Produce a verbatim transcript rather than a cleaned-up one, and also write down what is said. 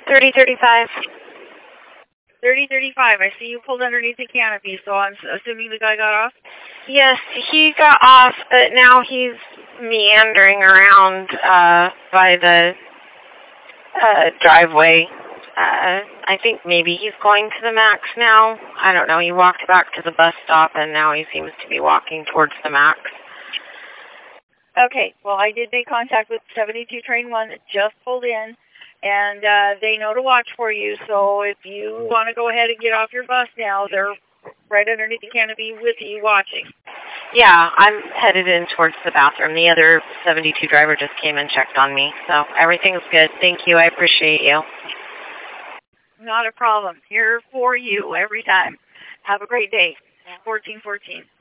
thirty thirty-five. thirty thirty-five. I see you pulled underneath the canopy, so I'm assuming the guy got off? Yes, he got off, but now he's meandering around uh, by the uh, driveway. Uh, I think maybe he's going to the Max now. I don't know. He walked back to the bus stop, and now he seems to be walking towards the Max. Okay, well, I did make contact with seventy-two Train one that just pulled in, and uh, they know to watch for you, so if you want to go ahead and get off your bus now, they're right underneath the canopy with you watching. Yeah, I'm headed in towards the bathroom. The other seventy-two driver just came and checked on me, so everything's good. Thank you. I appreciate you. Not a problem. Here for you every time. Have a great day. fourteen fourteen.